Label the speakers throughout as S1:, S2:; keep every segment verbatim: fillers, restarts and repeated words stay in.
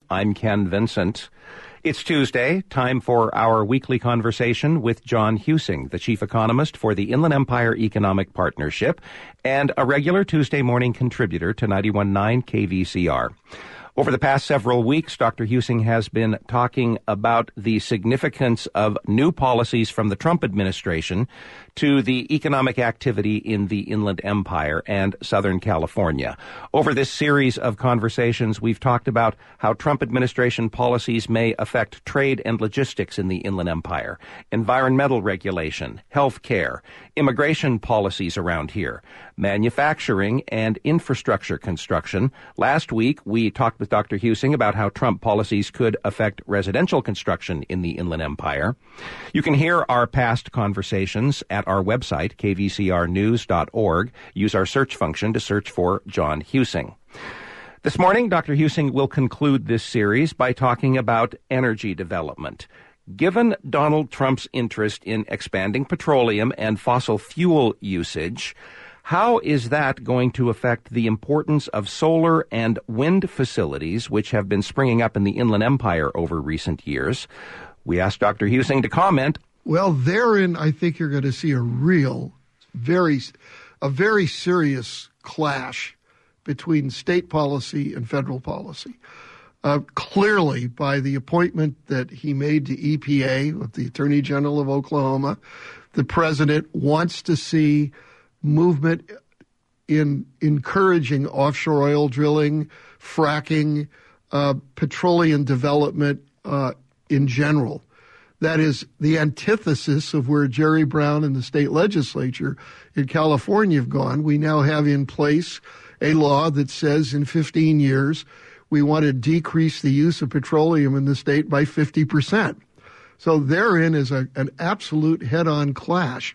S1: I'm Ken Vincent. It's Tuesday, time for our weekly conversation with John Huesing, the chief economist for the Inland Empire Economic Partnership and a regular Tuesday morning contributor to ninety-one point nine K V C R. Over the past several weeks, Doctor Huesing has been talking about the significance of new policies from the Trump administration to the economic activity in the Inland Empire and Southern California. Over this series of conversations, we've talked about how Trump administration policies may affect trade and logistics in the Inland Empire, environmental regulation, health care, immigration policies around here, manufacturing and infrastructure construction. Last week, we talked with Doctor Huesing about how Trump policies could affect residential construction in the Inland Empire. You can hear our past conversations at our website, k v c r news dot org. Use our search function to search for John Huesing. This morning, Doctor Huesing will conclude this series by talking about energy development. Given Donald Trump's interest in expanding petroleum and fossil fuel usage, how is that going to affect the importance of solar and wind facilities, which have been springing up in the Inland Empire over recent years? We asked Doctor Huesing to comment.
S2: Well, therein, I think you're going to see a real, very, a very serious clash between state policy and federal policy. Uh, clearly, by the appointment that he made to E P A with the Attorney General of Oklahoma, the president wants to see movement in encouraging offshore oil drilling, fracking, uh, petroleum development uh, in general. That is the antithesis of where Jerry Brown and the state legislature in California have gone. We now have in place a law that says in fifteen years we want to decrease the use of petroleum in the state by fifty percent. So therein is a, an absolute head-on clash.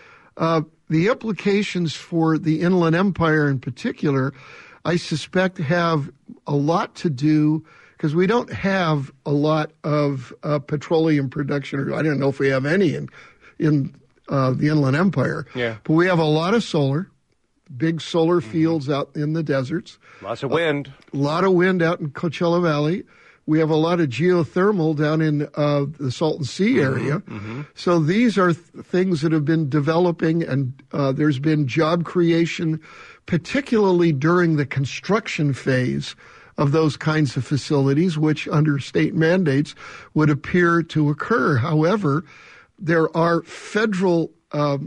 S2: Uh, the implications for the Inland Empire in particular, I suspect, have a lot to do because we don't have a lot of uh, petroleum production, or I don't know if we have any in in uh, the Inland Empire.
S1: Yeah.
S2: But we have a lot of solar, big solar mm-hmm. fields out in the deserts.
S1: Lots of wind.
S2: A lot of wind out in Coachella Valley. We have a lot of geothermal down in uh, the Salton Sea area.
S1: Mm-hmm, mm-hmm.
S2: So these are th- things that have been developing, and uh, there's been job creation, particularly during the construction phase of those kinds of facilities, which under state mandates would appear to occur. However, there are federal um,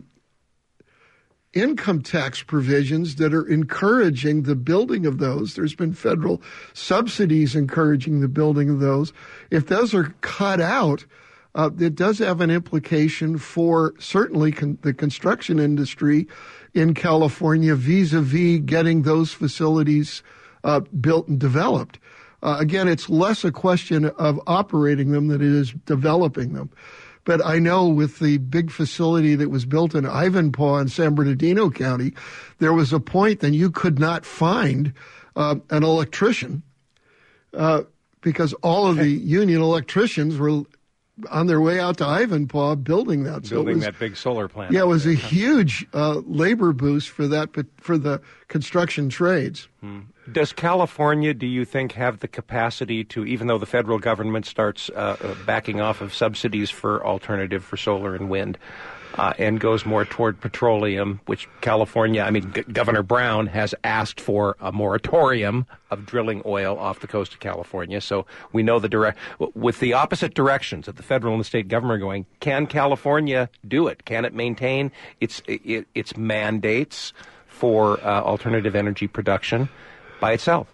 S2: income tax provisions that are encouraging the building of those. There's been federal subsidies encouraging the building of those. If those are cut out, uh, it does have an implication for certainly con- the construction industry in California vis-a-vis getting those facilities uh, built and developed. Uh, again, it's less a question of operating them than it is developing them. But I know with the big facility that was built in Ivanpah in San Bernardino County, there was a point that you could not find uh, an electrician uh, because all of the union electricians were on their way out to Ivanpah building that.
S1: Building
S2: so it was,
S1: that big solar plant.
S2: Yeah, it was
S1: there.
S2: a huge uh, labor boost for that, but for the construction trades.
S1: Hmm. Does California, do you think, have the capacity to, even though the federal government starts uh, uh, backing off of subsidies for alternative for solar and wind, uh, and goes more toward petroleum, which California, I mean, G- Governor Brown has asked for a moratorium of drilling oil off the coast of California. So we know the direct, with the opposite directions that the federal and the state government are going, can California do it? Can it maintain its it, its mandates for uh, alternative energy production by itself?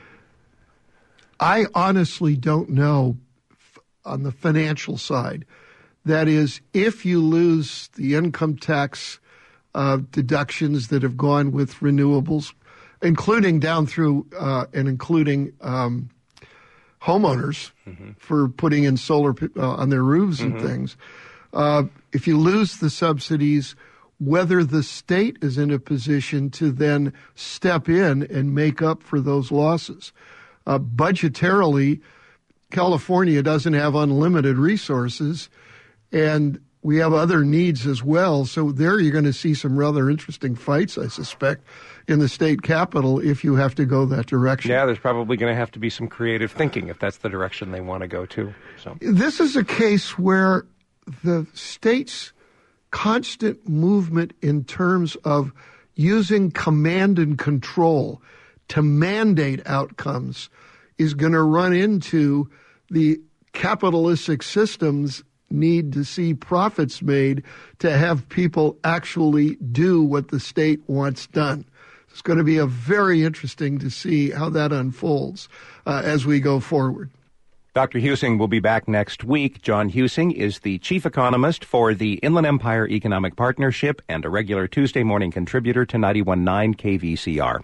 S2: I honestly don't know f- on the financial side. That is, if you lose the income tax uh, deductions that have gone with renewables, including down through uh, and including um, homeowners mm-hmm. for putting in solar uh, on their roofs mm-hmm. and things, uh, if you lose the subsidies, whether the state is in a position to then step in and make up for those losses. Uh, budgetarily, California doesn't have unlimited resources, and we have other needs as well. So there you're going to see some rather interesting fights, I suspect, in the state capitol if you have to go that direction.
S3: Yeah, there's probably going to have to be some creative thinking if that's the direction they want to go to. So
S2: this is a case where the state's constant movement in terms of using command and control to mandate outcomes is going to run into the capitalistic systems need to see profits made to have people actually do what the state wants done. It's going to be a very interesting to see how that unfolds uh, as we go forward.
S1: Doctor Huesing will be back next week. John Huesing is the chief economist for the Inland Empire Economic Partnership and a regular Tuesday morning contributor to ninety-one point nine K V C R.